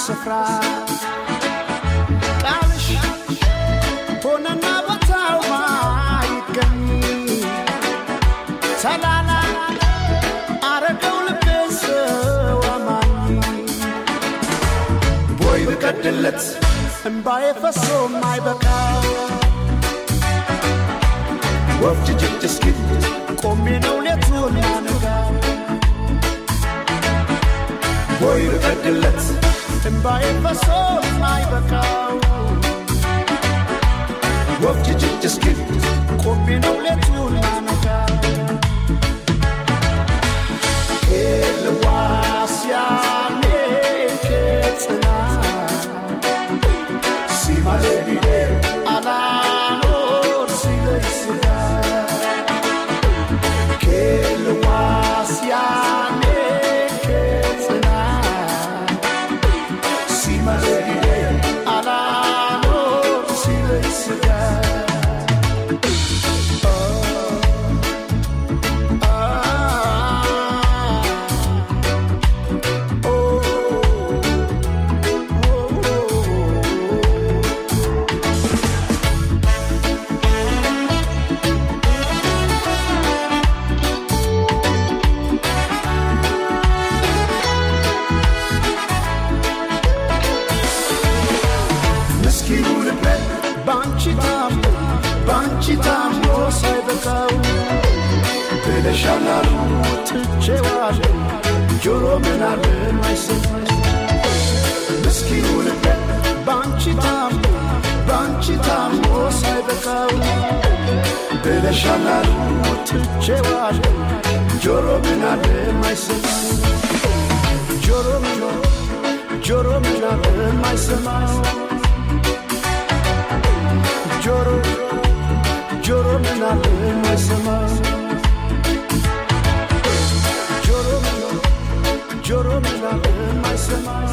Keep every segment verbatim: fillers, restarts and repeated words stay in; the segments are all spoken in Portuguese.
ስፍራ ቃልሽ ሆነና ቦታው ማይገኝ ሰላላ አረገው ልቤስ ወማኝ ቦይ ብቀድለት እንባዬ ፈሶ ማይበቃው ወፍጅ ጅጅስኪ ቆሜ ነው ሌቱን ማነጋው ቦይ ብቀድለት እንባዬ ፈሶ ማይበቃው ወፍጅ ጅጅስኪ ቆሜ ነው ሌቱን ማነጋው ኤልዋስያኔ ከጽና ሲማሌቢዴ አላኖር ሲለይስጋ ኤልዋስያኔ ከጽና ሲማሌቢዴ አላኖር ሲለይስጋ Shalal tchewal joro menar maisem miskinu le banchitam banchitam osay bekau bele shalal tchewal joro menar maisem joro menar joro menar maisem joro joro menar maisem Joro mena mais mais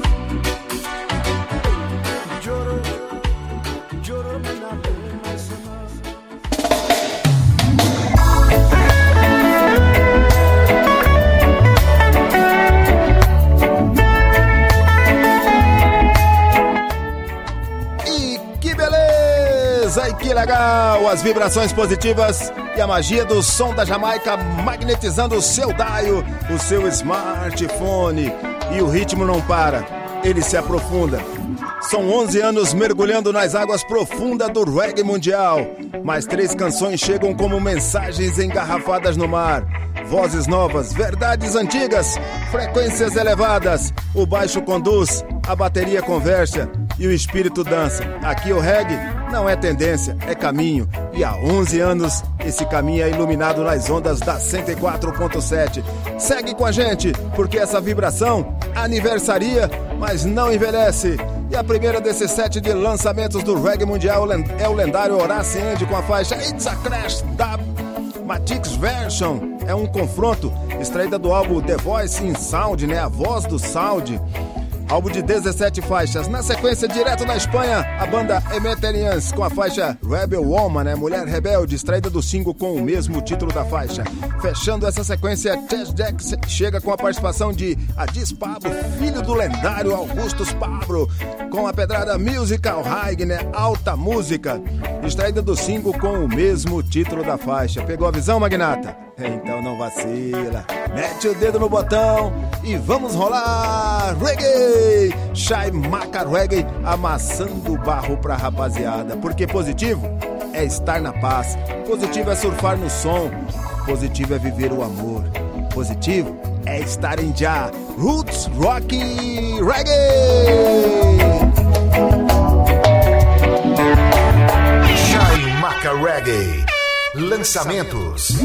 Joro Joro mena mais mais E que beleza, e que legal, as vibrações positivas e a magia do som da Jamaica magnetizando o seu daio, o seu smartphone. E o ritmo não para, ele se aprofunda. São onze anos mergulhando nas águas profundas do reggae mundial. Mais três canções chegam como mensagens engarrafadas no mar. Vozes novas, verdades antigas, frequências elevadas. O baixo conduz, a bateria conversa e o espírito dança. Aqui o reggae não é tendência, é caminho. E há onze anos esse caminho é iluminado nas ondas da cento e quatro ponto sete. Segue com a gente, porque essa vibração aniversaria, mas não envelhece. E a primeira desses sete de lançamentos do reggae mundial é o lendário Horace Andy com a faixa It's a Crash da Matix Version. É um confronto, extraída do álbum The Voice in Sound, né? A voz do sound. Álbum de dezessete faixas. Na sequência, direto da Espanha, a banda Emeterians com a faixa Rebel Woman, né? Mulher Rebelde, extraída do single com o mesmo título da faixa. Fechando essa sequência, Chess Jack chega com a participação de Adis Pablo, filho do lendário Augustus Pablo, com a pedrada Musical High, né? Alta música, extraída do single com o mesmo título da faixa. Pegou a visão, magnata? Então não vacila, mete o dedo no botão e vamos rolar reggae, Chaimaca Reggae, amassando o barro pra rapaziada, porque positivo é estar na paz, positivo é surfar no som, positivo é viver o amor, positivo é estar em já, Roots Rock Reggae. Chaimaca Reggae, lançamentos.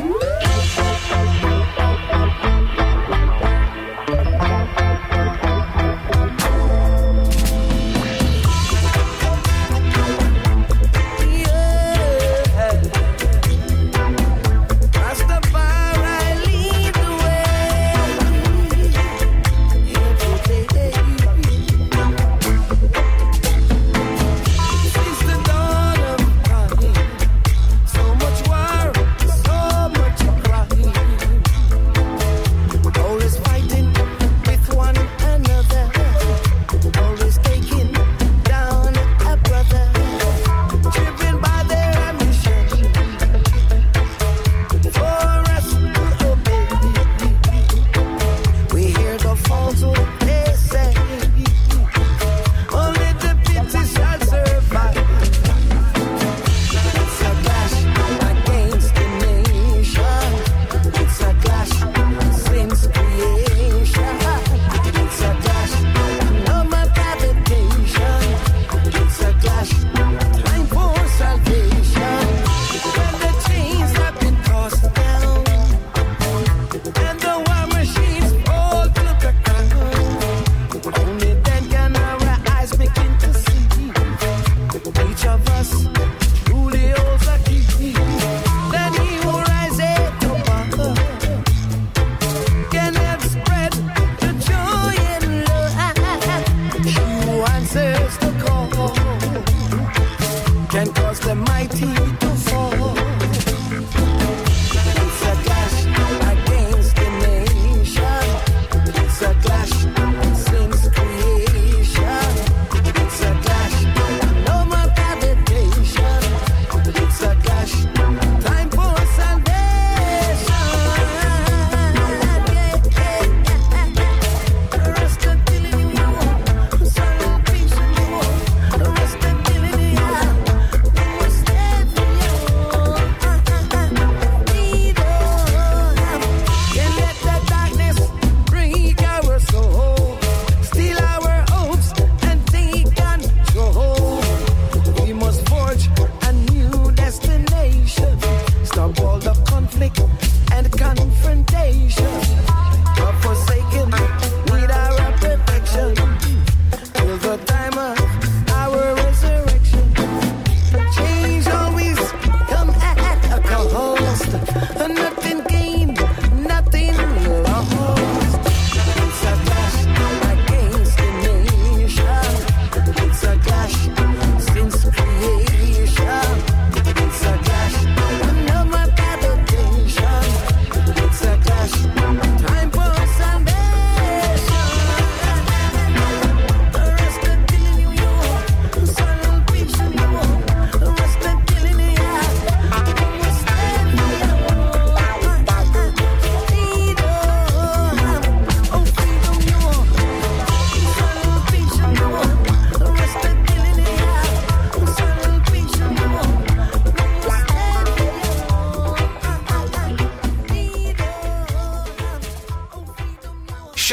So much war, so much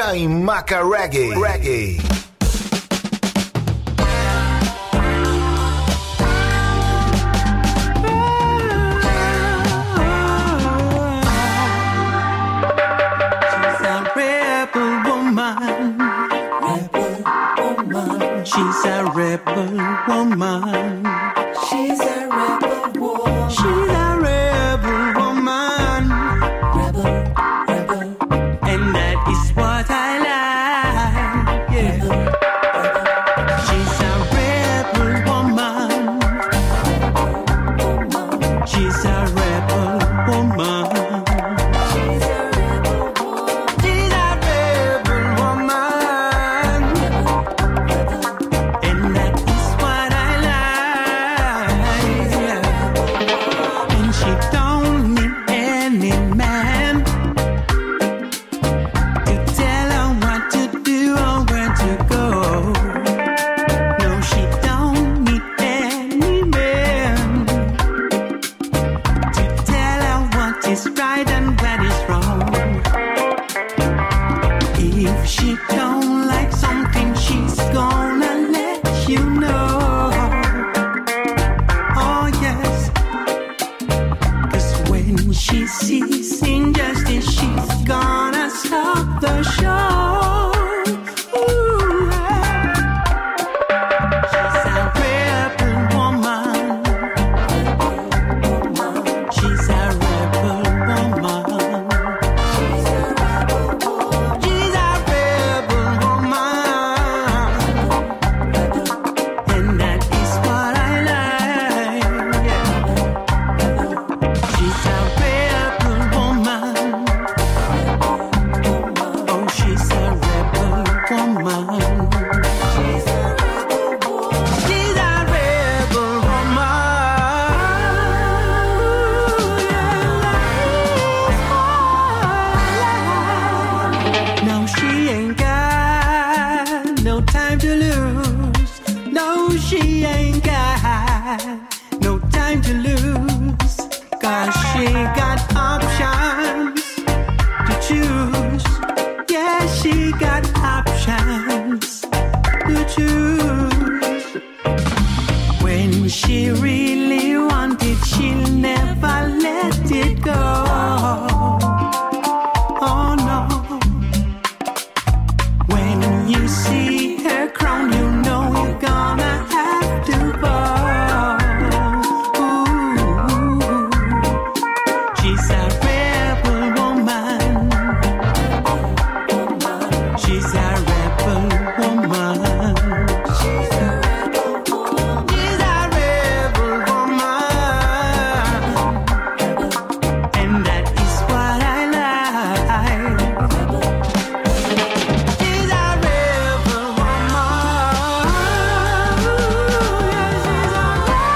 Chaimaca Reggae. Reggae. She's a rebel woman. She's a rebel woman. She's a rebel woman. Rebel, rebel. And that is what I like. Yeah. Rebel, rebel. She's a rebel woman. Woman. She's a rebel woman. She's a rebel woman. She's a rebel woman. And that is what I like. Yeah. And she don't need any man to tell her what to do or where to go. No, she don't need any man to tell her what is right and what is wrong. If she don't like something, she's gonna let you know. Oh yes, 'cause when she sees injustice, she's gonna stop the show. Ooh, yeah. She's a rebel woman. She's a rebel woman. She's a rebel woman. And that is what I like. Yeah. She's a rebel woman. Oh, she's a rebel woman. She's a rebel woman. She's a rebel woman. No, she ain't got no time to lose. No, she ain't got no time to lose. 'Cause she got options to choose. Yeah, she got options to choose. When she really wanted, she'll never let it go. Oh no. When you see her crown, you know you're gonna have to bow. Ooh. She's a rebel woman. She's a rebel woman. She's a rebel woman. She's a rebel woman. And that is what I like. She's a rebel woman. Yeah, she's a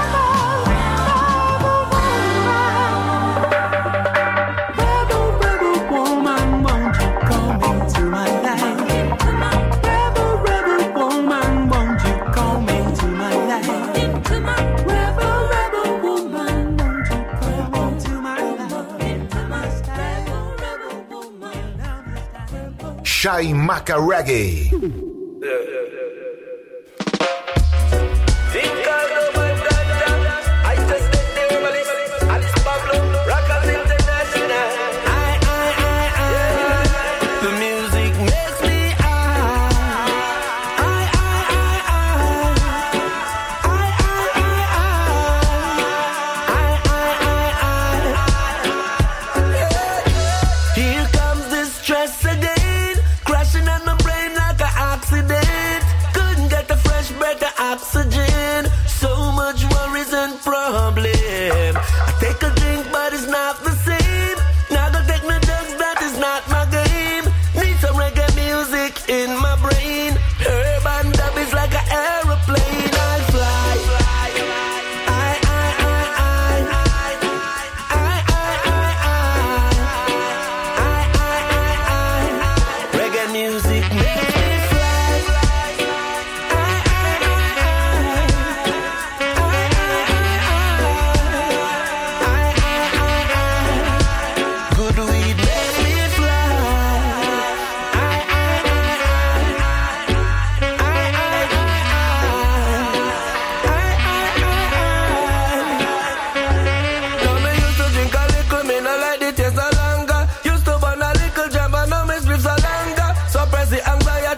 rebel, rebel woman. Rebel, rebel woman, won't you come into my life? Rebel, rebel woman, won't you come into my life? Into my Rebel, rebel woman, won't you come into my life? into my rebel, rebel woman. Chaimaca Reggae. Ricardo Bandana, I just did the Alice, Alice Pablo, Rockers International. I, I, I, I, the music makes me I, I, I, I, I, I, I, I, I. Here comes the stress again, crashing on my brain like an accident.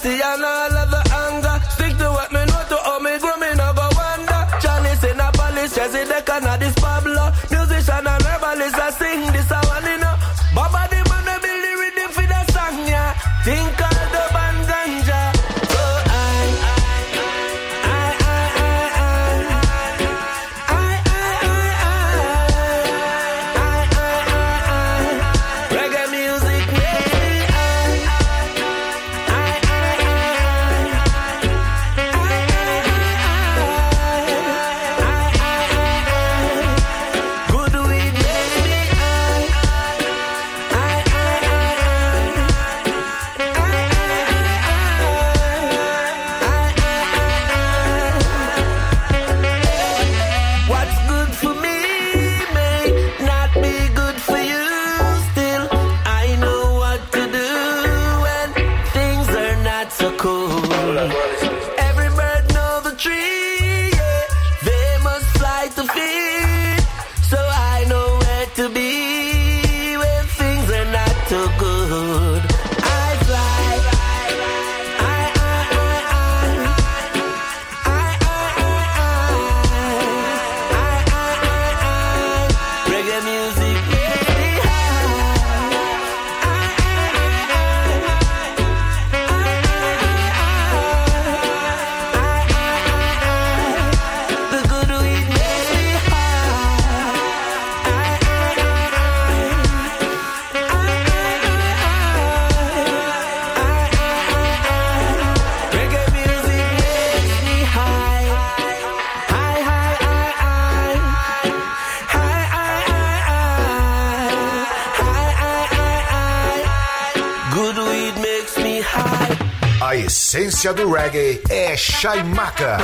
poverty and all of the anger. Stick to what me know to how me grow, me no go wonder. Chalice in a palace, Jesse the Canadian Pablo. Musician and herbalist, I sing this I want to know. Baba the man I build the rhythm for the song, yeah. Think all the band ganja. So I, I, I, I, I, I, I, I, reggae music makes me high. I, I, I, good weed makes me high. I, What's good for me may not be good for you. Still, I know what to do when things are not so cool. Every bird knows the tree, yeah. They must fly to feed. So I know where to be when things are not so good. I fly. I, I, I, I, reggae music makes me high. The good weed makes me high. Reggae music makes me high. High, high, high, high. High, high, high, high. High, high, high, high. Good weed makes me high. A essência do reggae é Chaimaca.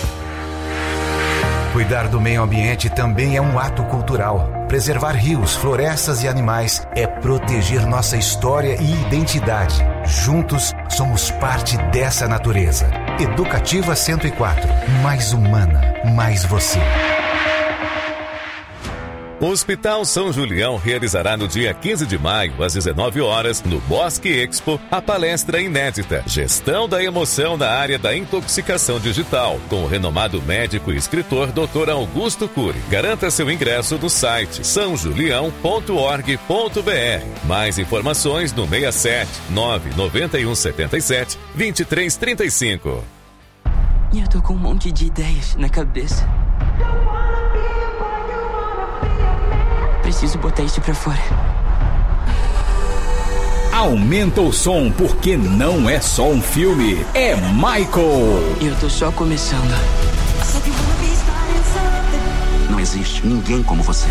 Cuidar do meio ambiente também é um ato cultural. Preservar rios, florestas e animais é proteger nossa história e identidade. Juntos, somos parte dessa natureza. Educativa cento e quatro. Mais humana, mais você. O Hospital São Julião realizará no dia quinze de maio, às dezenove horas, no Bosque Expo, a palestra inédita Gestão da Emoção na área da intoxicação digital, com o renomado médico e escritor doutor Augusto Cury. Garanta seu ingresso no site são julião ponto org ponto br. Mais informações no seis sete nove nove um sete sete dois três três cinco. Eu tô com um monte de ideias na cabeça. Preciso botar isso pra fora. Aumenta o som, porque não é só um filme, é Michael. Eu tô só começando. Não existe ninguém como você.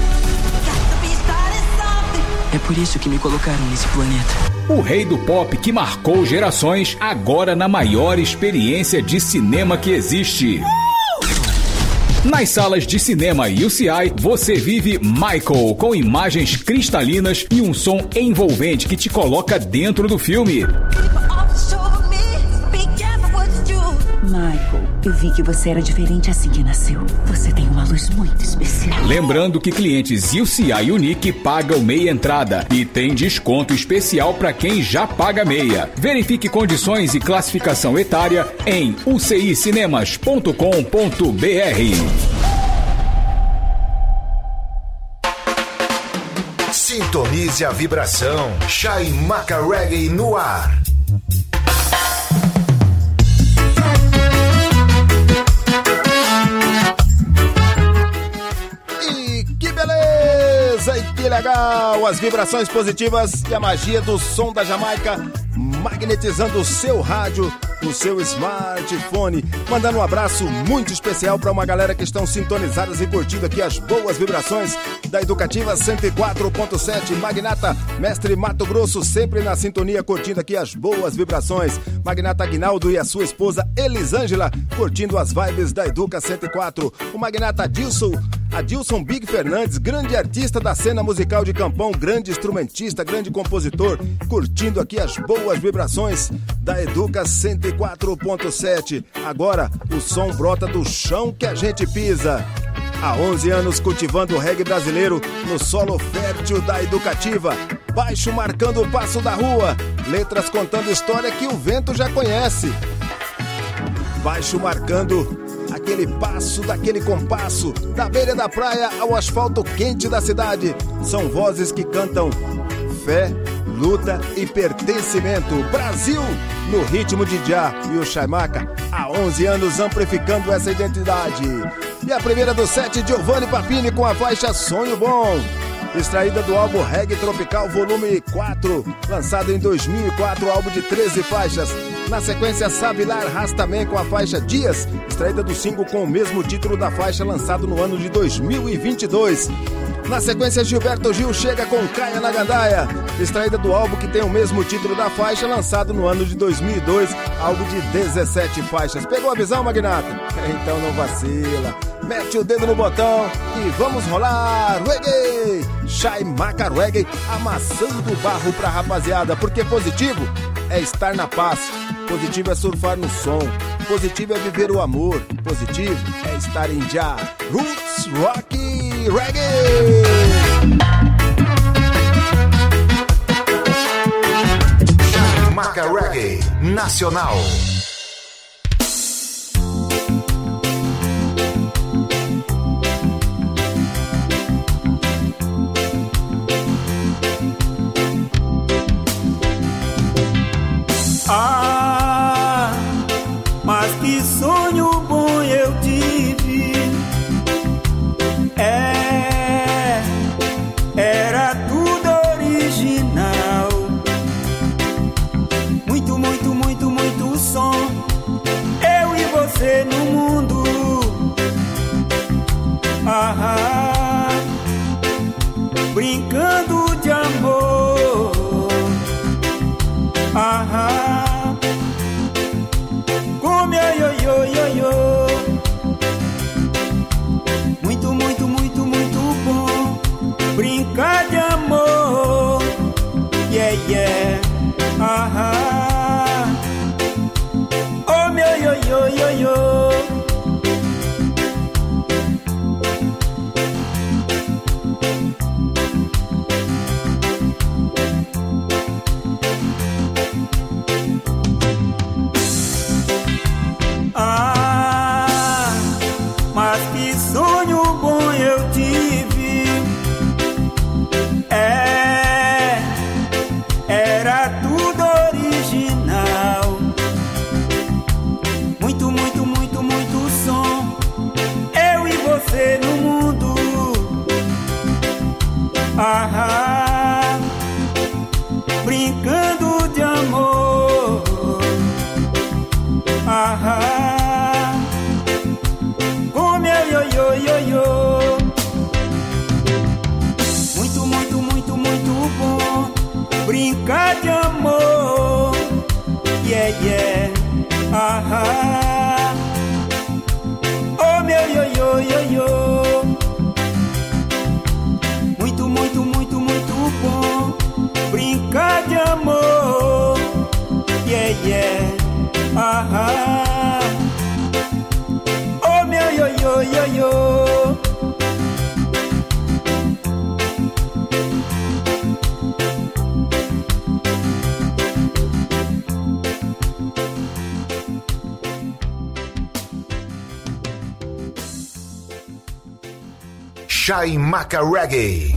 É por isso que me colocaram nesse planeta. O rei do pop que marcou gerações, agora na maior experiência de cinema que existe. Nas salas de cinema U C I, você vive Michael, com imagens cristalinas e um som envolvente que te coloca dentro do filme. Michael, eu vi que você era diferente assim que nasceu. Você tem uma luz muito especial. Lembrando que clientes U C I Unique pagam meia entrada e tem desconto especial para quem já paga meia. Verifique condições e classificação etária em u c i cinemas ponto com ponto b r. Sintonize a vibração. Chaimaca Reggae no ar. E que legal! As vibrações positivas e a magia do som da Jamaica magnetizando o seu rádio, o seu smartphone. Mandando um abraço muito especial para uma galera que estão sintonizadas e curtindo aqui as boas vibrações da Educativa cento e quatro ponto sete. Magnata Mestre Mato Grosso, sempre na sintonia, curtindo aqui as boas vibrações. Magnata Aguinaldo e a sua esposa Elisângela, curtindo as vibes da Educa cento e quatro. O Magnata Adilson, Adilson Big Fernandes, grande artista da cena musical de Campão, grande instrumentista, grande compositor, curtindo aqui as boas vibrações da Educa cento e quatro ponto sete. Agora o som brota do chão que a gente pisa. Há onze anos cultivando o reggae brasileiro no solo fértil da Educativa. Baixo marcando o passo da rua, letras contando história que o vento já conhece. Baixo marcando aquele passo daquele compasso, da beira da praia ao asfalto quente da cidade. São vozes que cantam fé, luta e pertencimento. Brasil no ritmo de Já e o Chaimaca há onze anos amplificando essa identidade. E a primeira do set, Giovanni Papini com a faixa Sonho Bom, extraída do álbum Reggae Tropical volume quatro, lançado em dois mil e quatro, álbum de treze faixas. Na sequência, Sabilar Rastaman com a faixa Dias, extraída do single com o mesmo título da faixa, lançado no ano de dois mil e vinte e dois. Na sequência, Gilberto Gil chega com Caia na Gandaia, extraída do álbum que tem o mesmo título da faixa, lançado no ano de dois mil e dois, álbum de dezessete faixas. Pegou a visão, Magnata? Então não vacila. Mete o dedo no botão e vamos rolar reggae! Chaimaca Reggae, amassando o barro pra rapaziada, porque positivo é estar na paz, positivo é surfar no som, positivo é viver o amor, positivo é estar em Já. Roots Rock Reggae! Chaimaca Reggae Nacional. Ah, mas que sonho bom eu tive. É, era tudo original. Muito, muito, muito, muito som. Eu e você no mundo. Ah, brincando de amor. Ah, come yo yo yo yo. Muito, muito, muito, muito bom. Brincar de amor. Yeah, yeah. Ah, oh meu yo yo yo yo. Ah, mas que sonho bom eu tive. É, era tudo original. Muito, muito, muito, muito som. Eu e você no mundo. Ah, brincando de amor. Ah, come yo yo yo yo. Muito, muito, muito, muito bom. Brincar de amor. Yeah, yeah. Ah, oh meu yo yo yo yo. Muito, muito, muito, muito bom. Brincar de amor. Yeah, yeah. Ah, oh meu yo yo yo yo. Chaimaca Reggae.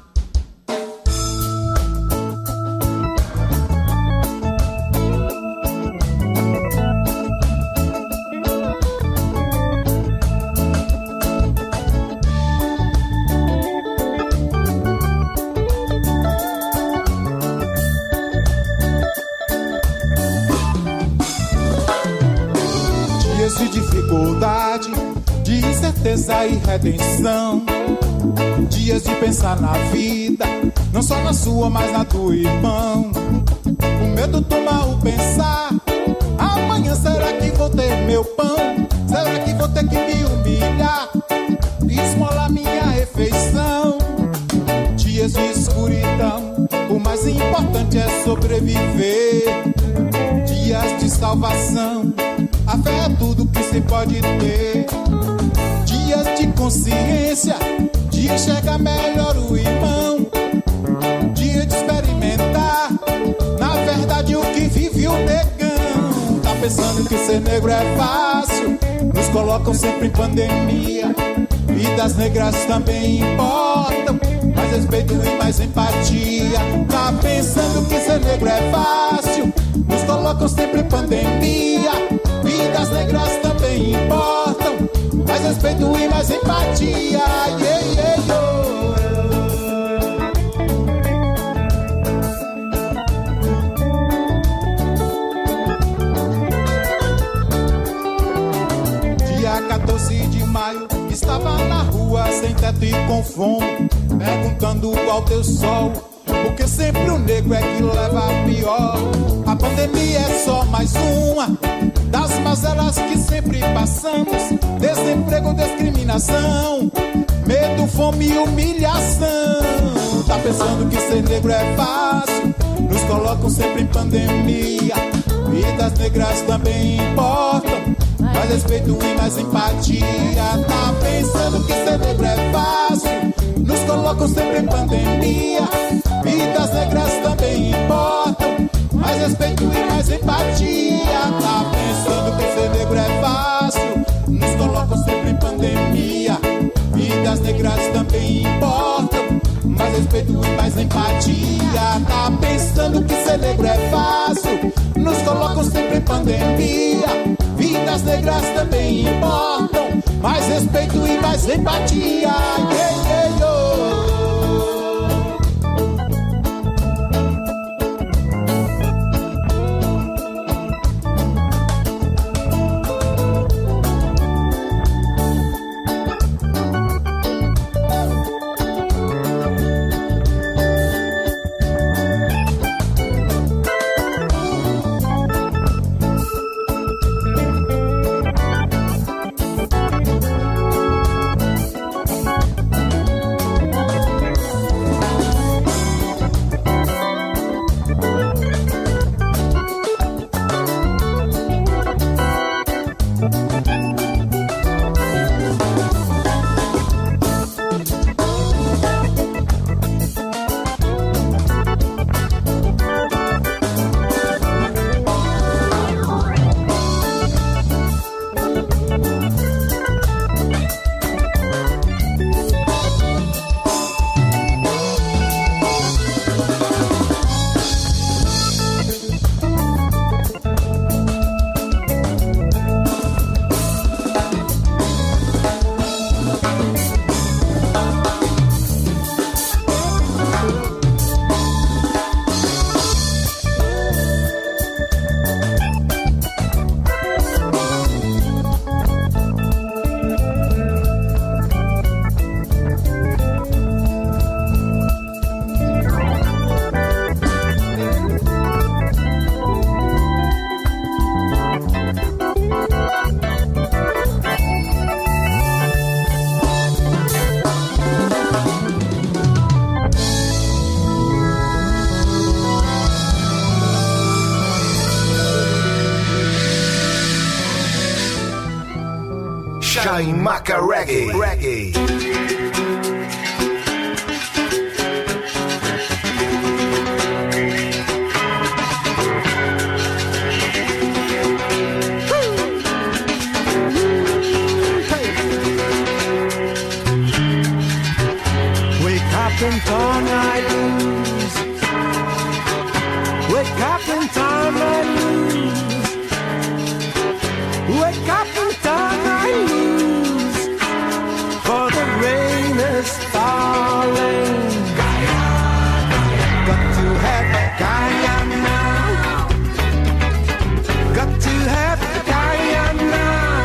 Dias de dificuldade, de incerteza e redenção. Dias de pensar na vida, não só na sua, mas na do irmão. O medo toma o pensar. Amanhã será que vou ter meu pão? Será que vou ter que me humilhar? Esmolar minha refeição. Dias de escuridão, o mais importante é sobreviver. Dias de salvação, a fé é tudo que se pode ter. Dias de consciência, de enxergar melhor o irmão. Dia de experiência pensando que ser negro é fácil. Nos colocam sempre em pandemia. Vidas negras também importam. Mais respeito e mais empatia. Tá pensando que ser negro é fácil. Nos colocam sempre em pandemia. Vidas negras também importam. Mais respeito e mais empatia. Yeah, yeah, yeah. quatorze de maio, estava na rua sem teto e com fome, perguntando ao teu sol, porque sempre o negro é que leva a pior. A pandemia é só mais uma das mazelas que sempre passamos. Desemprego, discriminação, medo, fome e humilhação. Tá pensando que ser negro é fácil? Nos colocam sempre em pandemia. Vidas negras também importam. Mais respeito e mais empatia. Tá pensando que ser negro é fácil? Nos colocam sempre em pandemia. Vidas negras também importam. Mais respeito e mais empatia. Tá pensando que ser negro é fácil? Nos colocam sempre em pandemia. Vidas negras também importam. Mais respeito e mais empatia. Tá pensando que ser negro é fácil? Nos colocam sempre em pandemia. Vidas negras também importam. Mais respeito e mais empatia. Yeah, yeah, oh. Chaimaca Reggae. Reggae. Wake up and turn I lose. Wake up and turn I lose. Wake up and turn I lose. For the rain is falling. Got to have Guyana. Got to have Guyana.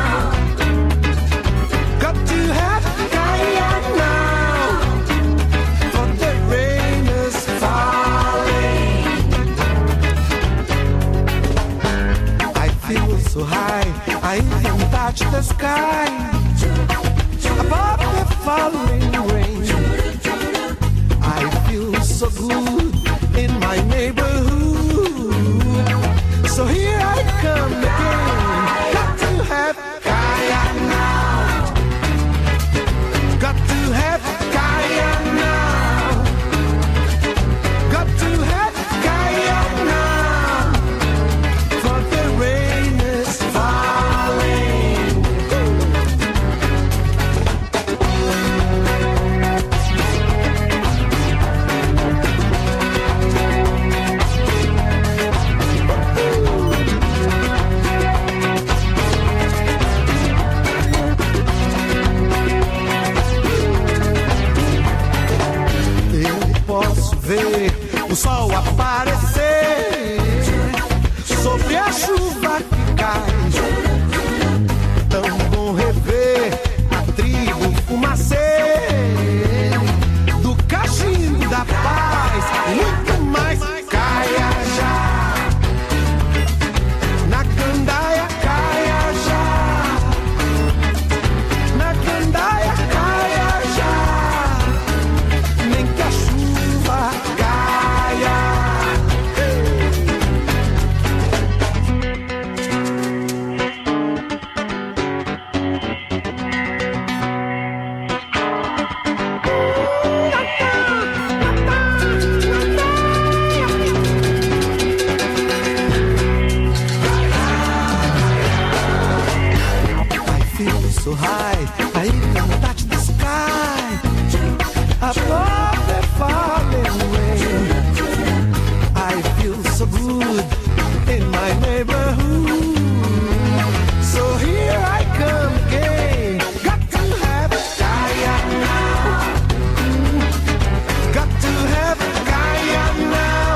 Got to have Guyana. For the rain is falling. I feel so high, I can touch the sky. Above the falling rain, I feel so good in my neighborhood. So here I come again. Got to have Guyana. Got to have Guyana. Got to have Guyana. For the rain is so high, I even touch the sky. Above the falling rain, I feel so good in my neighborhood. So here I come again. Got to have a Gaia now. Got to have a Gaia now.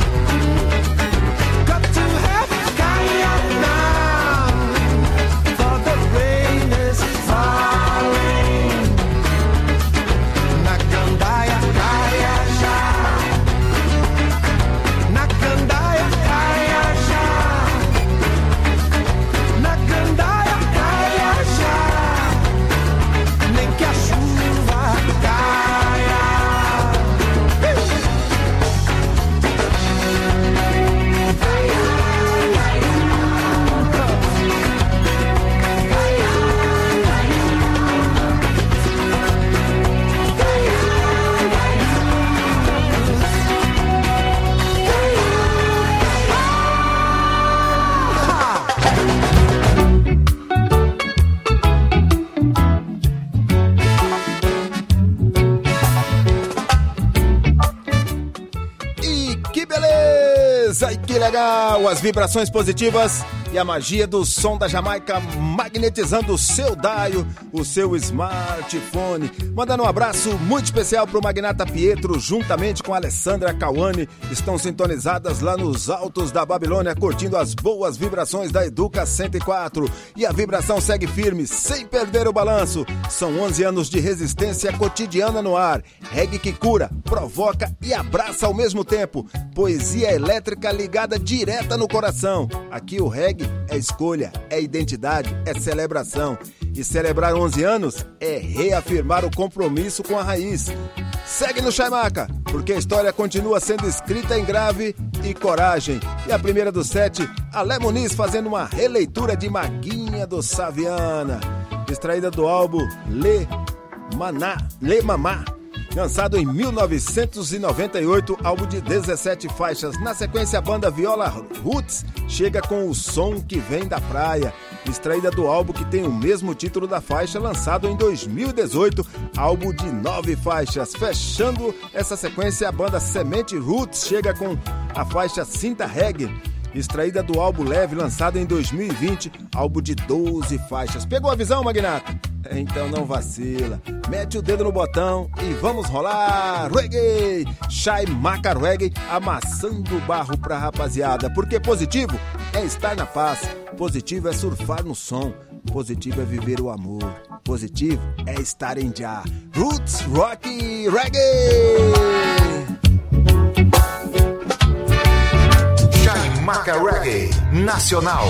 Got to have a Gaia now. For the rain is falling. Nakandaya Gaia já. Nakandaya Gaia já. Nakandaya Gaia já. Nem que a chuva caia. E que beleza! E que legal! As vibrações positivas e a magia do som da Jamaica magnetizando o seu daio, o seu smartphone. Mandando um abraço muito especial pro Magnata Pietro, juntamente com a Alessandra Cauane, estão sintonizadas lá nos altos da Babilônia, curtindo as boas vibrações da Educa cento e quatro. E a vibração segue firme, sem perder o balanço. São onze anos de resistência cotidiana no ar. Reggae que cura, provoca e abraça ao mesmo tempo. Poesia elétrica ligada direta no coração. Aqui o reggae é escolha, é identidade, é celebração. E celebrar onze anos é reafirmar o compromisso com a raiz. Segue no Chaimaca, porque a história continua sendo escrita em grave e coragem. E a primeira do set, Alé Muniz fazendo uma releitura de Maguinha do Saviana, extraída do álbum Le Maná, Le Mamá, lançado em mil novecentos e noventa e oito, álbum de dezessete faixas. Na sequência, a banda Viola Roots chega com O Som Que Vem da Praia, extraída do álbum que tem o mesmo título da faixa, lançado em dois mil e dezoito, álbum de nove faixas. Fechando essa sequência, a banda Semente Roots chega com a faixa Cinta Reggae, extraída do álbum Leve, lançado em dois mil e vinte, álbum de doze faixas. Pegou a visão, Magnata? Então não vacila, mete o dedo no botão e vamos rolar reggae, Chaimaca Reggae, amassando o barro pra rapaziada, porque positivo é estar na paz, positivo é surfar no som, positivo é viver o amor, positivo é estar em já. Roots Rock Reggae. Chaimaca Reggae Nacional.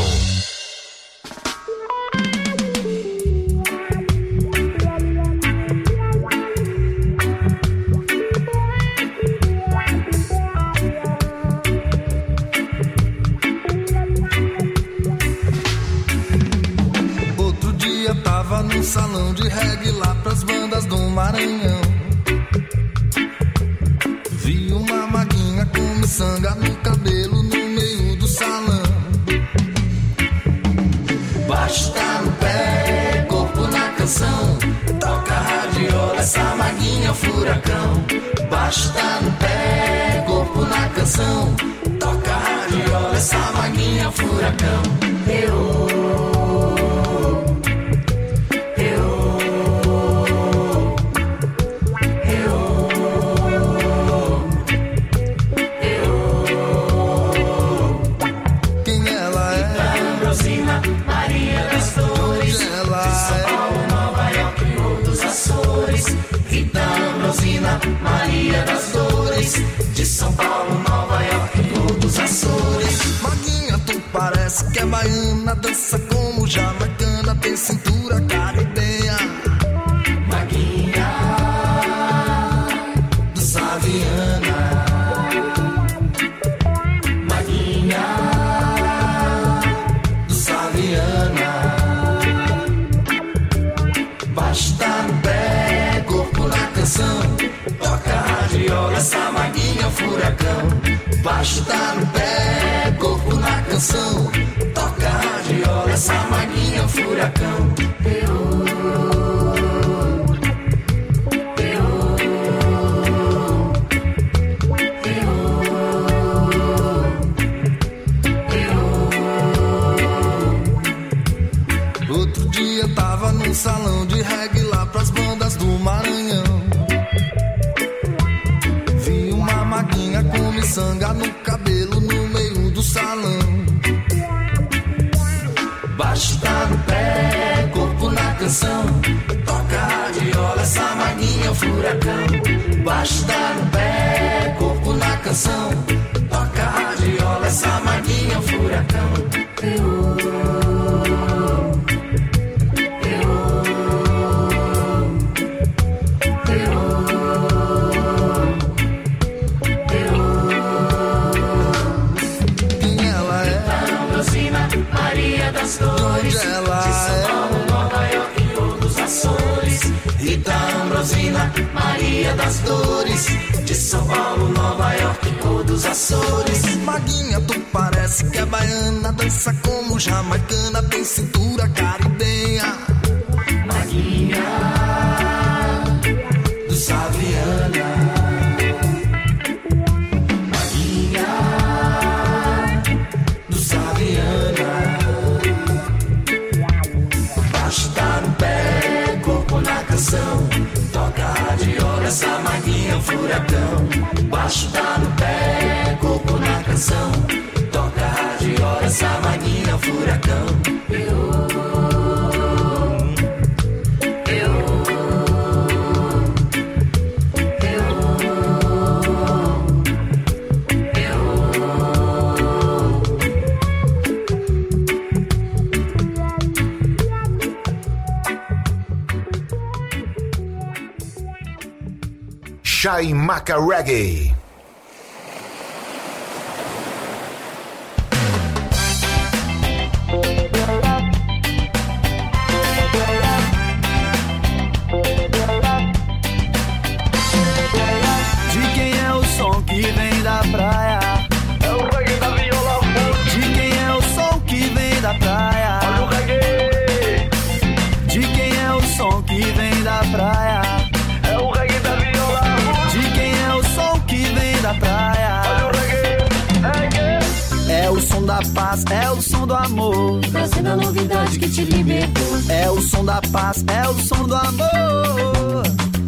No salão de reggae lá pras bandas do Maranhão, vi uma maguinha com miçanga no cabelo no meio do salão. Baixo tá no pé, corpo na canção, toca radiola, essa maguinha é um furacão. Baixo tá no pé, corpo na canção, toca radiola, essa maguinha é um furacão. Eu Maria das Dores, de São Paulo, Nova York, ou dos Açores. Maguinha, tu parece que é baiana, dança como jamaicana, tem cintura caribenha. Maguinha do Saviana, Maguinha do Saviana. Basta no pé, corpo na canção, toca radiola, essa maguinha é um furacão. Baixo tá no pé, corpo na canção, toca radiola, essa maguinha é um furacão. Eu Outro dia tava num salão de reggae lá pras bandas do Maranhão. Vi uma maguinha com miçanga no cabelo no meio do salão. Baixo tá no pé, corpo na canção. Toca a radiola, essa maguinha é um furacão. Baixo tá no pé, corpo na canção. Toca a radiola, essa maguinha é um furacão. Eu, Maria das Dores, de São Paulo, Nova York ou dos Açores. Rita Ambrosina, Maria das Dores, de São Paulo, Nova York ou dos Açores. Maguinha, tu parece que é baiana, dança como jamaicana, tem cintura caribenha. Maguinha do Saviana. Toca a radiola, essa maguinha é um furacão. Baixo tá no pé, corpo na canção. Toca a radiola, essa maguinha é um furacão. Eu, eu, eu, Chaimaca Reggae. De quem é o som que vem da praia? É o reggae da viola. De quem é o som que vem da praia? Olha o reggae. De quem é o som que vem da praia? É o reggae da viola. De quem é o som que vem da praia? Olha o reggae, reggae. É o som da paz, é o som do amor, trazendo a novidade que te libertou. É o som da paz, é o som do amor.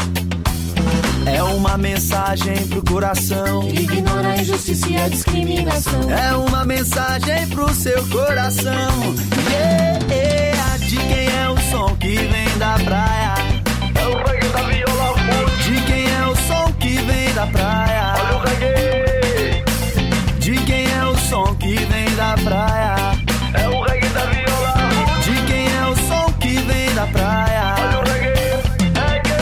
É uma mensagem pro coração, ignora a injustiça e a discriminação. É uma mensagem pro seu coração. Yeah, yeah. De quem é o som que vem da praia? É o reggae da viola. De quem é o som que vem da praia? Olha o reggae. De quem é o som que vem da praia? É o reggae da viola. De quem é o som que vem da praia? Olha o reggae, reggae.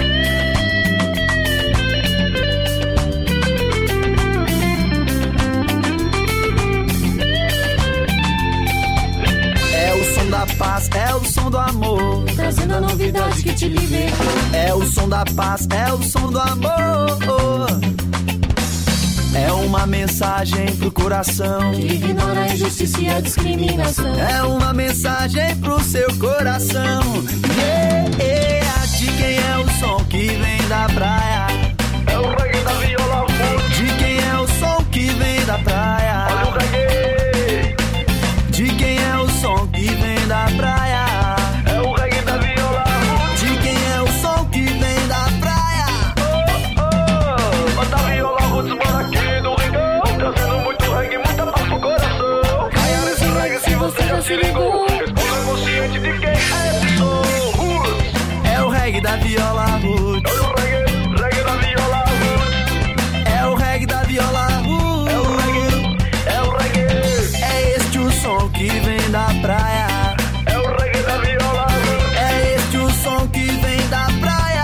É o som da paz, é o som do amor, trazendo a novidade que te libertou. É o som da paz, é o som do amor. É uma mensagem pro coração, ignora a injustiça e a discriminação. É uma mensagem pro seu coração. Yeah, yeah. De quem é o som que vem da praia? É o reggae da viola. De quem é o som que vem da praia? Olha o reggae. De quem é o som que vem da praia? É o reggae da viola. De quem é o som que vem da praia? Oh, oh, bota a viola, roots, bora aqui do Rigão, trazendo muito reggae, muita paz pro coração. Caia nesse reggae se você já se ligou. Responda consciente de quem é esse som. Roots. É o reggae da viola roots. Olha o reggae, reggae da viola roots. É o reggae da viola roots. É o reggae, é o reggae. É este o som que vem da praia. É o reggae da viola roots. É este o som que vem da praia.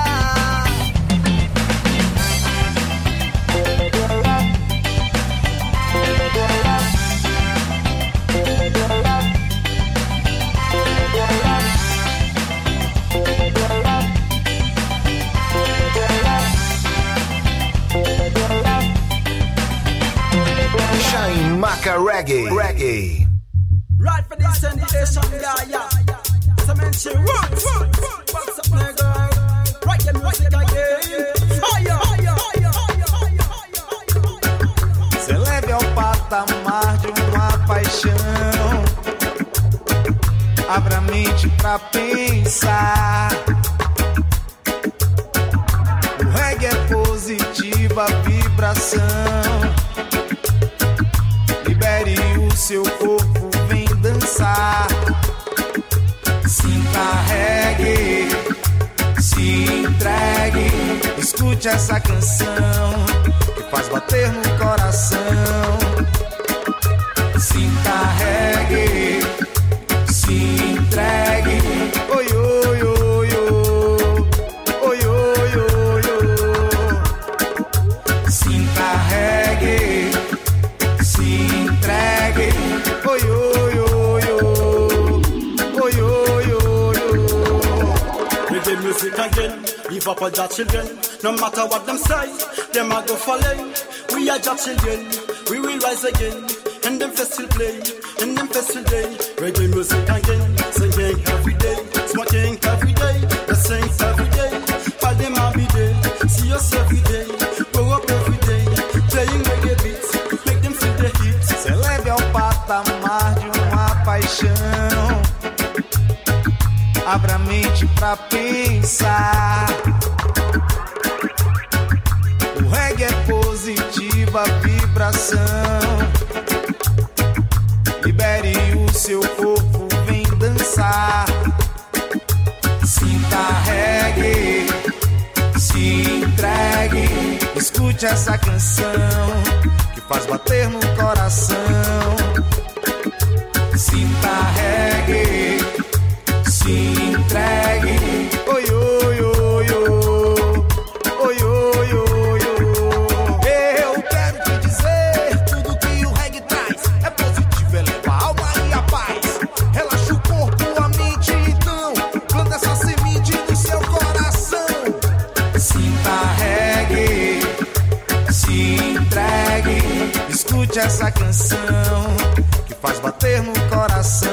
Chaimaca Reggae. Reggae. Right for this and the station, yeah, yeah. Some mention roots. What's up, nigga? Right the music again. Fire, fire, fire. Se leve ao patamar de uma paixão. Abra a mente pra pensar. O reggae é positiva vibração. Libere o seu corpo, vem dançar. Sinta reggae, se entregue. Escute essa canção que faz bater no coração. Sinta reggae, se entregue. Oi, oi, oi, oi. Oi, oi, oi, oi. Sinta reggae, se entregue. Oi, oi, oi, oi. Oi, oi, oi, oi. Reggae music again, give up all your children. No matter what them say, them a go follow. We are your children, we will rise again. And them fest will play, and them fest will day. Reggae music again, singing every day, smoking every day, the saints every day. All them a be there, see us every day, grow up every day, playing reggae beats, make them feel the heat. Se eleve ao patamar de uma paixão. Abra a mente pra pensar. O reggae é positiva vibração. Libere o seu corpo, vem dançar. Sinta reggae, se entregue. Escute essa canção que faz bater no coração. Sinta reggae, se entregue. Oi, oi, oi, oi. Oi, oi, oi, oi. Eu quero te dizer, tudo que o reggae traz é positivo, eleva a alma e a paz. Relaxa o corpo, a mente, então planta essa semente no seu coração. Sinta reggae, se entregue. Escute essa canção que faz bater no coração.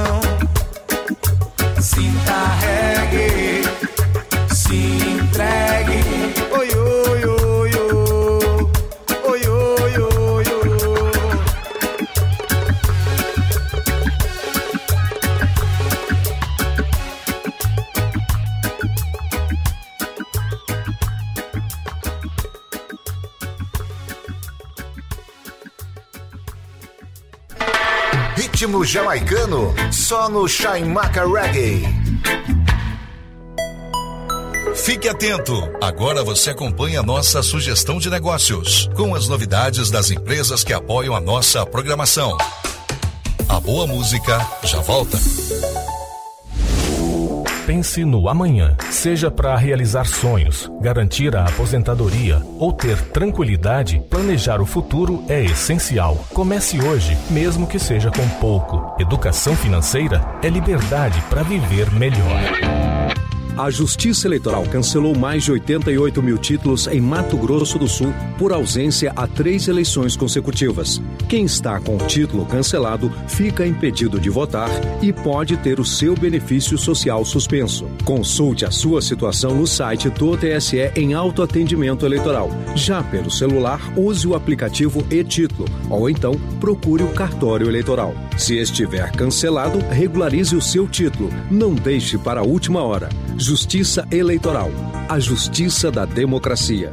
Sinta reggae, se entregue. Oi, oi, oi, oi. Oi, oi, oi, oi. Ritmo jamaicano, só no Chaimaca Reggae. Fique atento, agora você acompanha a nossa sugestão de negócios, com as novidades das empresas que apoiam a nossa programação. A boa música já volta. Pense no amanhã, seja para realizar sonhos, garantir a aposentadoria ou ter tranquilidade, planejar o futuro é essencial. Comece hoje, mesmo que seja com pouco. Educação financeira é liberdade para viver melhor. A Justiça Eleitoral cancelou mais de oitenta e oito mil títulos em Mato Grosso do Sul por ausência a três eleições consecutivas. Quem está com o título cancelado fica impedido de votar e pode ter o seu benefício social suspenso. Consulte a sua situação no site do T S E em autoatendimento eleitoral. Já pelo celular, use o aplicativo e-Título ou então procure o cartório eleitoral. Se estiver cancelado, regularize o seu título. Não deixe para a última hora. Justiça Eleitoral, a justiça da democracia.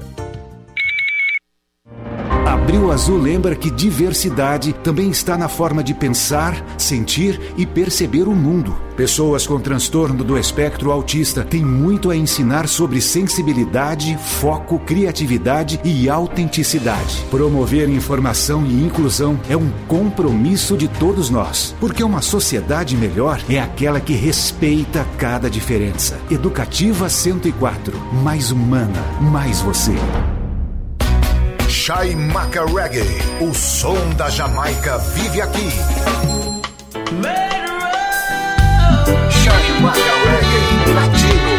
Abril Azul lembra que diversidade também está na forma de pensar, sentir e perceber o mundo. Pessoas com transtorno do espectro autista têm muito a ensinar sobre sensibilidade, foco, criatividade e autenticidade. Promover informação e inclusão é um compromisso de todos nós, porque uma sociedade melhor é aquela que respeita cada diferença. Educativa cento e quatro, mais humana, mais você. Chaimaca Reggae, o som da Jamaica vive aqui. Chaimaca Reggae Latino.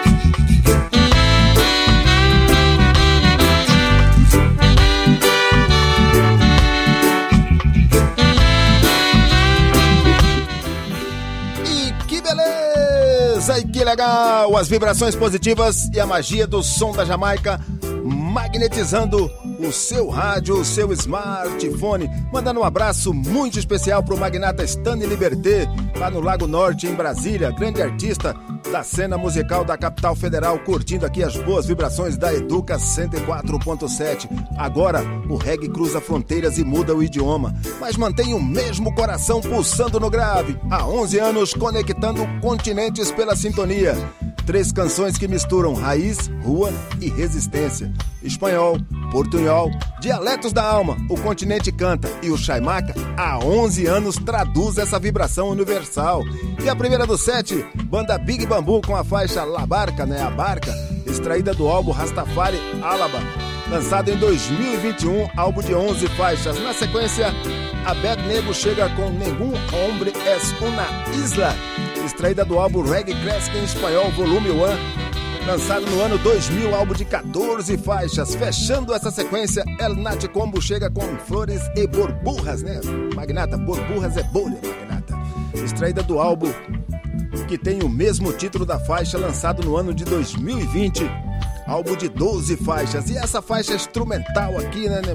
E que beleza! E que legal! As vibrações positivas e a magia do som da Jamaica magnetizando o seu rádio, o seu smartphone. Mandando um abraço muito especial pro magnata Stanley Liberté, lá no Lago Norte, em Brasília, grande artista da cena musical da capital federal, curtindo aqui as boas vibrações da Educa cento e quatro ponto sete. Agora o reggae cruza fronteiras e muda o idioma, mas mantém o mesmo coração pulsando no grave. Há onze anos conectando continentes pela sintonia. Três canções que misturam raiz, rua e resistência. Espanhol, portunhol, dialetos da alma, o continente canta. E o Chaimaca, há onze anos, traduz essa vibração universal. E a primeira do set, banda Big Bamboo com a faixa La Barca, né? A Barca, extraída do álbum Rastafari Alaba, lançado em dois mil e vinte e um, álbum de onze faixas. Na sequência, a Bad Nego chega com Nenhum Hombre es una Isla, extraída do álbum Reggae Classic em espanhol, volume um, lançado no ano dois mil, álbum de catorze faixas. Fechando essa sequência, El Nat Combo chega com Flores e Borburras, né? Magnata, Borburras é bolha, Magnata. Extraída do álbum que tem o mesmo título da faixa, lançado no ano de dois mil e vinte, álbum de doze faixas. E essa faixa instrumental aqui, né?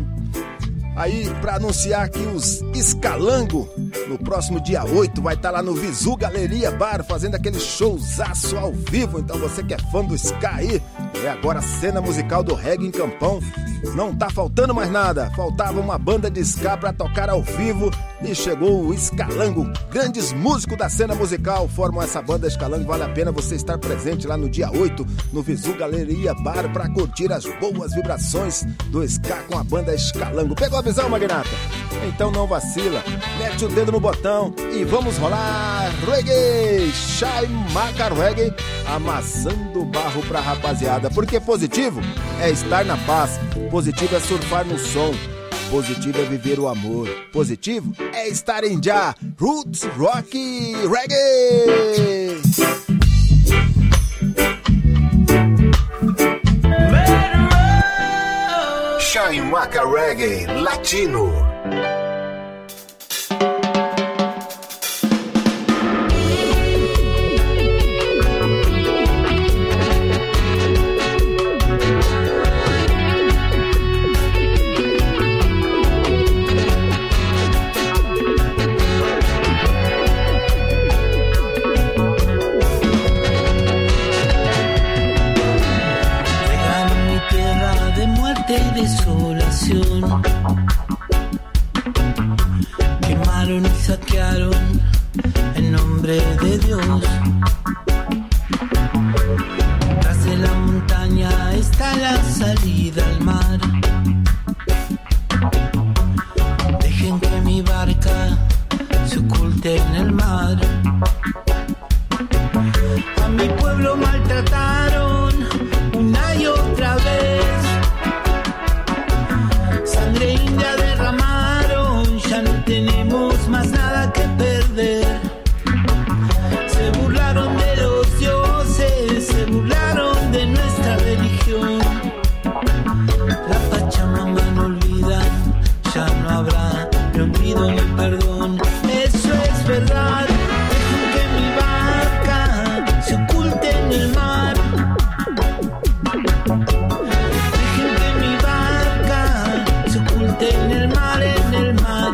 Aí, pra anunciar que os Escalango, no próximo dia oito, vai estar lá no Visu Galeria Bar, fazendo aquele showzaço ao vivo. Então você que é fã do ska aí, é agora a cena musical do reggae em Campão. Não tá faltando mais nada, faltava uma banda de ska pra tocar ao vivo e chegou o Escalango. Grandes músicos da cena musical formam essa banda Escalango. Vale a pena você estar presente lá no dia oito, no Visu Galeria Bar, pra curtir as boas vibrações do ska com a banda Escalango. Pegou a visão, Magnata? Então não vacila, mete o dedo no botão e vamos rolar reggae, Chaimaca Reggae, amassando barro pra rapaziada, porque positivo é estar na paz, positivo é surfar no som, positivo é viver o amor, positivo é estar em já, Roots Rock Reggae. Chaimaca Reggae Latino. Y desolación, quemaron y saquearon en nombre de Dios. Tras de la montaña está la salida al mar. Dejen que mi barca se oculte en el mar. A mi pueblo maltrataron una y otra vez. Sangre india derramaron, ya no tenemos más nada que perder. Se burlaron de los dioses, se burlaron de nuestra religión. La Pachamama no olvidan, ya no habrá ni olvido ni perdón. Eso es verdad, dejen que mi barca se oculte en el mar. En el mar, en el mar.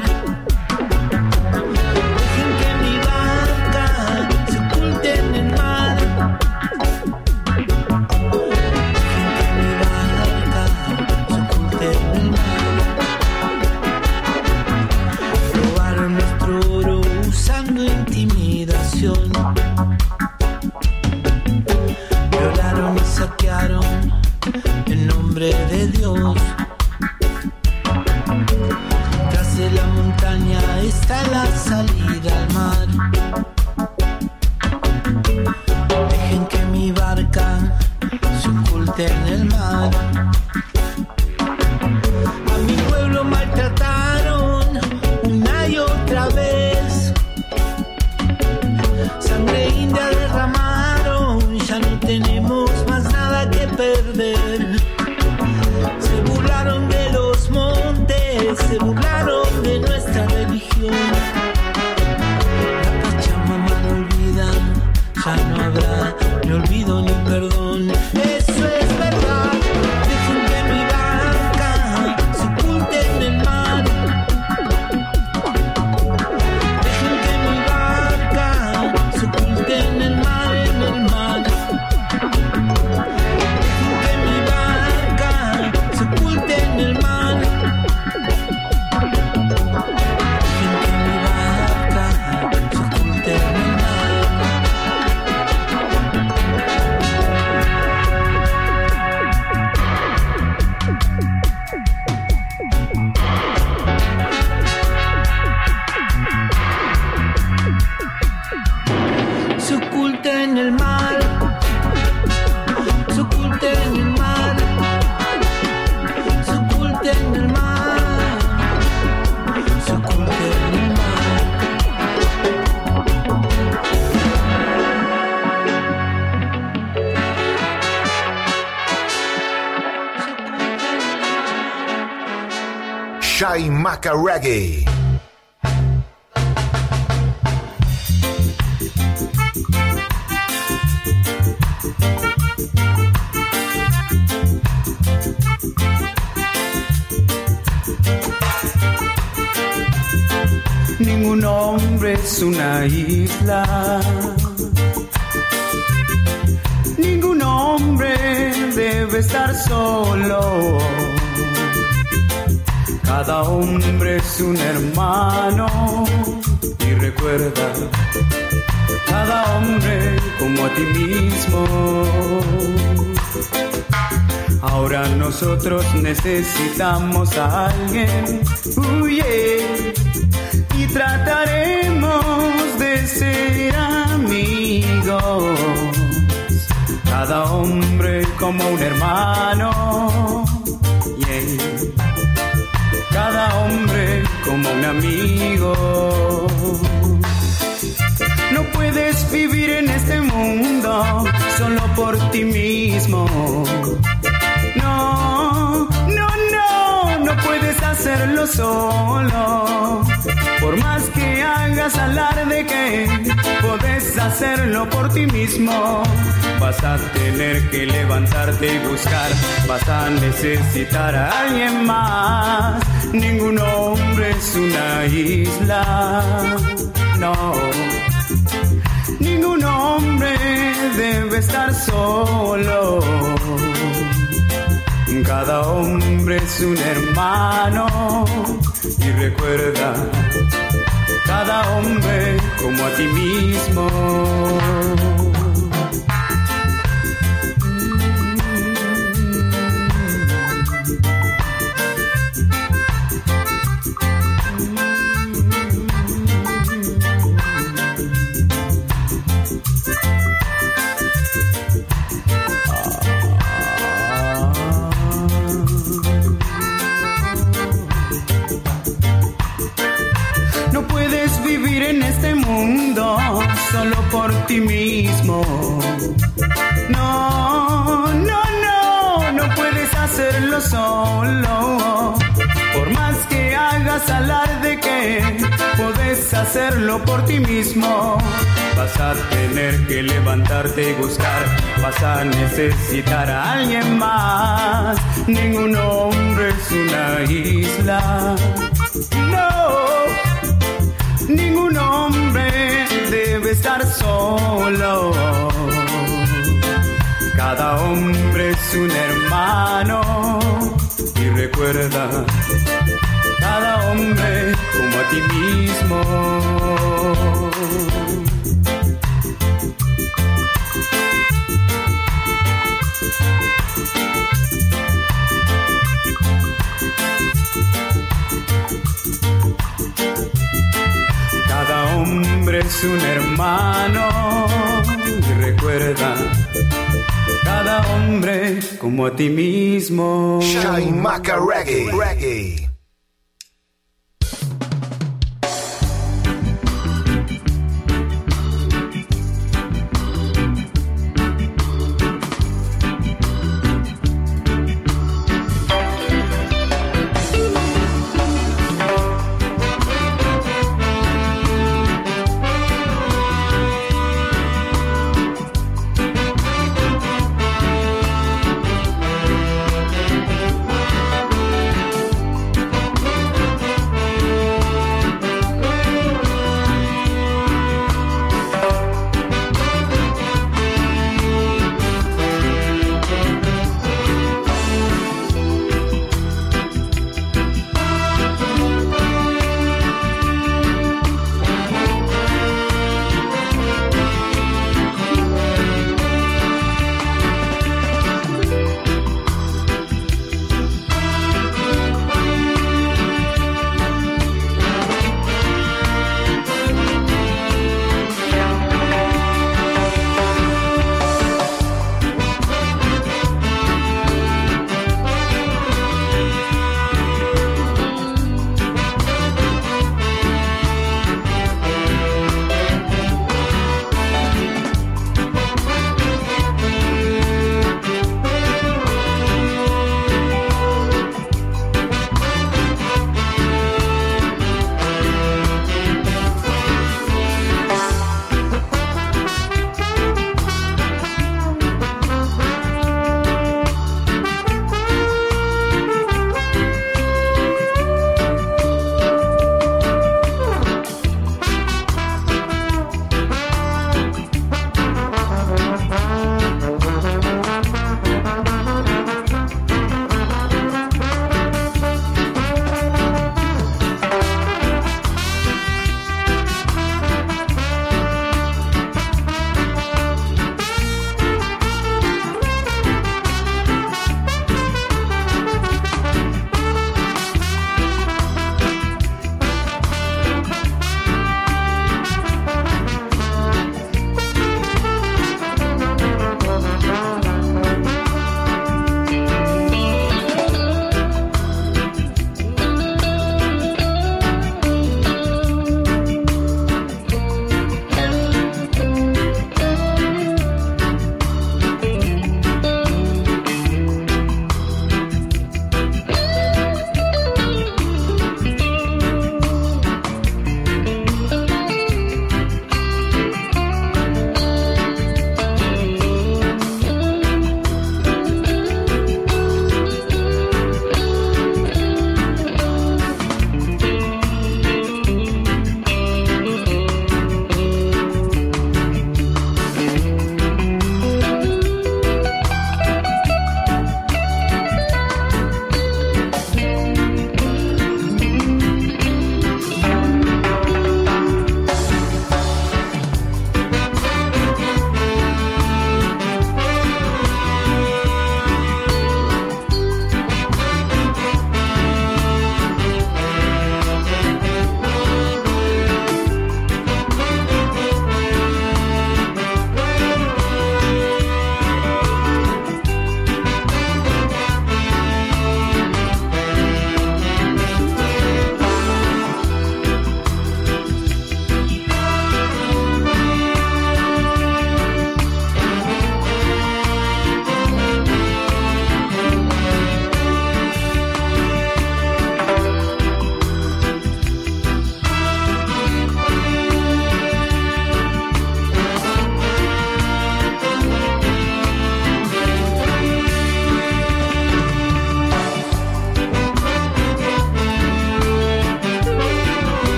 Dejen que mi barca se oculte en el mar. Dejen que mi barca se oculte en el mar. Robaron nuestro oro usando intimidación. Violaron y saquearon en nombre de Dios. De la montaña está la salida al mar. Dejen que mi barca se oculte en el mar. A mi pueblo maltrataron una y otra vez. Sangre india derramaron, ya no tenemos más nada que perder. Se burlaron de los montes, se burlaron de nuestra religión. La Pachamama no olvidan, ya no habrá ni olvido ni perdón. Eso es verdad, dejen que mi barca el mar, en el mar. Dejo que mi barca se oculte en el mar. Dejen que mi barca se oculte en el mar. Se oculta en el mar, se oculta en el mar, se oculta en el mar, se oculta en el mar. Chaimaca Reggae. Ningún hombre es una isla. Ningún hombre debe estar solo. Cada hombre es un hermano. Y recuerda, cada hombre como a ti mismo. Ahora nosotros necesitamos a alguien. Uh, yeah. Y trataremos de ser amigos. Cada hombre como un hermano. Yeah. Cada hombre como un amigo. No puedes vivir en este mundo solo por ti mismo. No, no, no, no puedes hacerlo solo. Por más que hagas alarde que puedes hacerlo por ti mismo, vas a tener que levantarte y buscar. Vas a necesitar a alguien más. Ningún hombre es una isla. No. Ningún hombre debe estar solo. Cada hombre es un hermano. Y recuerda, cada hombre como a ti mismo. Solo por ti mismo. No, no, no, no puedes hacerlo solo. Por más que hagas alarde que puedes hacerlo por ti mismo, vas a tener que levantarte y buscar. Vas a necesitar a alguien más. Ningún hombre es una isla. No, ningún hombre debe estar solo. Cada hombre es un hermano. Y recuerda, cada hombre como a ti mismo. Cada hombre es un hermano. Y recuerda, cada hombre como a ti mismo. Chaimaca Reggae. Reggae.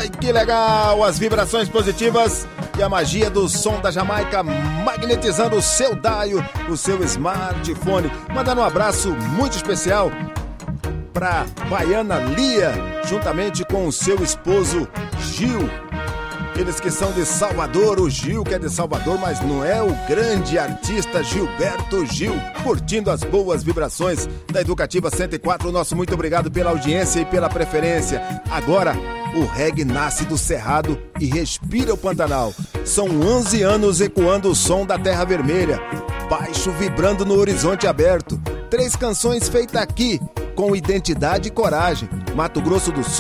Ai, que legal! As vibrações positivas e a magia do som da Jamaica magnetizando o seu daio, o seu smartphone. Mandando um abraço muito especial para Baiana Lia, juntamente com o seu esposo Gil. Eles que são de Salvador, o Gil que é de Salvador, mas não é o grande artista Gilberto Gil, curtindo as boas vibrações da Educativa cento e quatro. Nosso muito obrigado pela audiência e pela preferência. Agora, o reggae nasce do Cerrado e respira o Pantanal. São onze anos ecoando o som da Terra Vermelha, baixo vibrando no horizonte aberto. Três canções feitas aqui, com identidade e coragem. Mato Grosso do Sul.